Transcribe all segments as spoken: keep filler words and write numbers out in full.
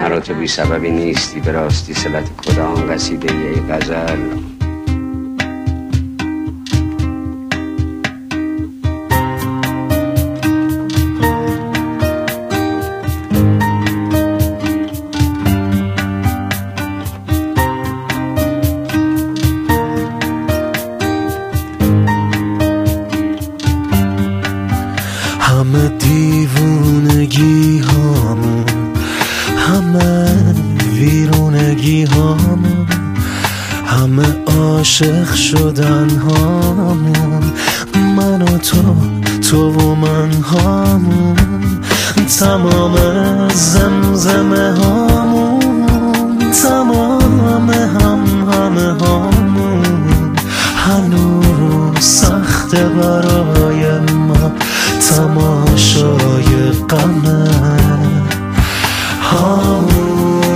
مرا تو بی سببی نیستی، به راستی صلت کدام قصیده ای غزل. همه دیوونگی هامون، همه ویرونگی هامون، همه عاشق شدن هامون، من و تو، تو و من هامون، تمام زمزمه هامون، تمام هم همه هامون، هنوز سخته برای ما تماشای غمه هامون.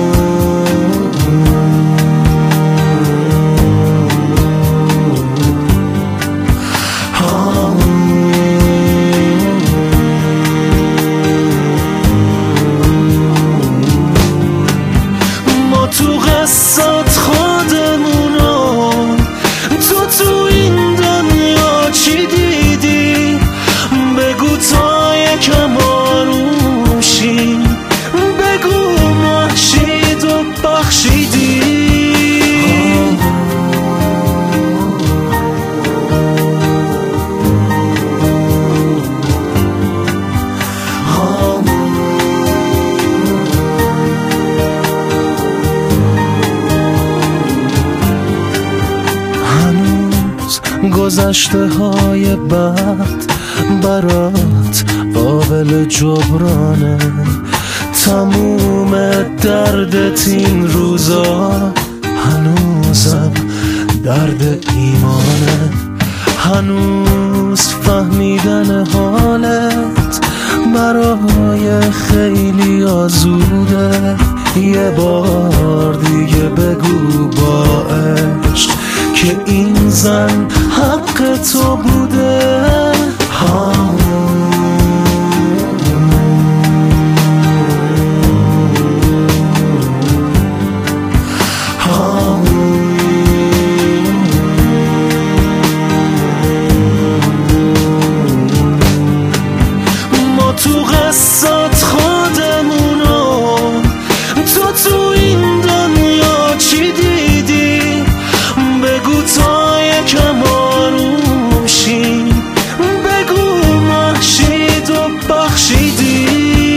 ما تو قصات خودمونو، تو تو این دنیا چی دیدی؟ بگو تا یکم آروم شی، بگو محشید و بخشیدی. هنوز گذشته های بد برات قابل جبرانه، تموم دردت این روزا هنوزم درد ایمانه، هنوز فهمیدن حالت برای خیلی آزوده. یه بار دیگه بگو با عشق که این زن حق تو بوده. ما تو قصات خودمونو، تو تو این دنیا چی دیدی؟ بگو تا یکم آروم شی، بگو محشید و بخشیدی.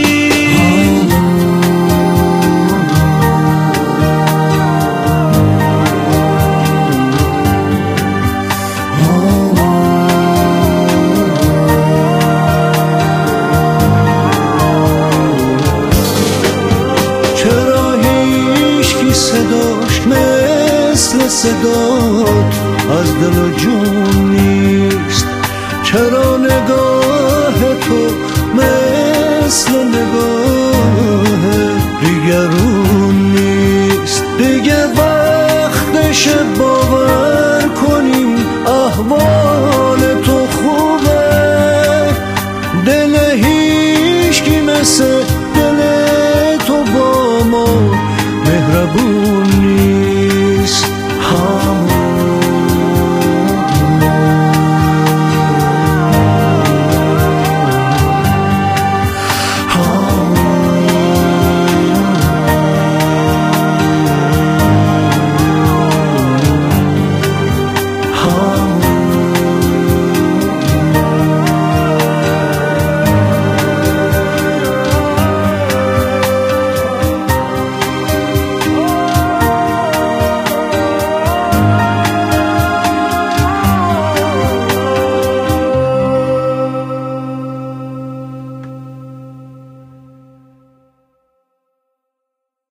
چرا هیچکی صداش مثل صدات از دل و جون نیست؟ چرا نگاه تو مثل نگاه دیگرون نیست؟ دیگه وقتش باور کنی احوال تو خوبه، دل هیچکی مثل دل تو با ما مهربون نیست.